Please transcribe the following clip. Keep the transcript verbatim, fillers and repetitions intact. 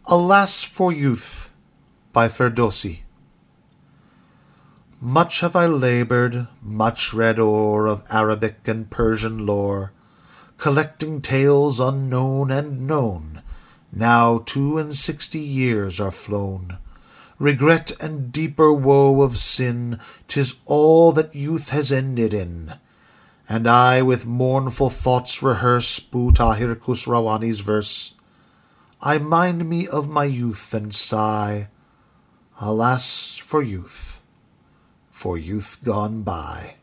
Alas for Youth by Ferdowsi. Much have I laboured, much read o'er of Arabic and Persian lore, collecting tales unknown and known. Now two and sixty years are flown. Regret and deeper woe of sin, 'tis all that youth has ended in. And I with mournful thoughts rehearse Bu Tahir Khusrawani's verse. I mind me of my youth and sigh, alas for youth, for youth gone by.